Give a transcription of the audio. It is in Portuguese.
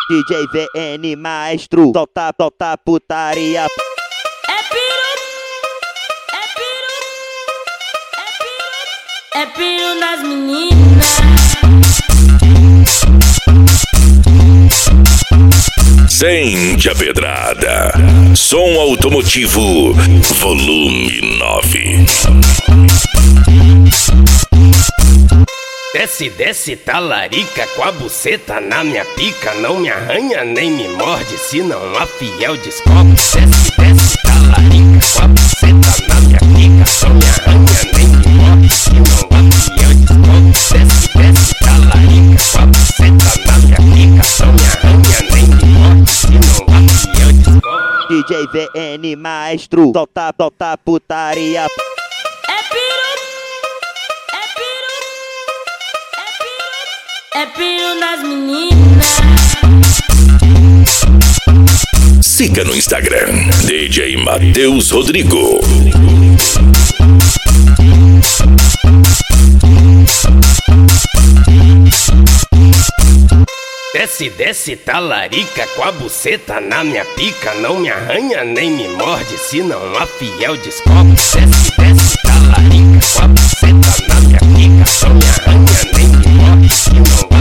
DJ VN Maestro, tota putaria. É piru nas meninas. Sente a pedrada. Som automotivo, volume 9. Desce, talarica com a buceta na minha pica. Não me arranha nem me morde, senão a fiel descobre. Desce, talarica com a buceta na minha pica. Não me arranha nem me morde, senão a fiel descobre. Desce, talarica com a buceta na minha pica. Não me arranha nem me morde, senão a fiel descobre. DJ VN Maestro, tota putaria. É piru nas meninas. Siga no Instagram, DJ Matheus Rodrigo. Desce, talarica com a buceta na minha pica. Não me arranha nem me morde, senão a fiel descobre. Desce, talarica com a buceta na minha pica. Não me arranha nem me morde, senão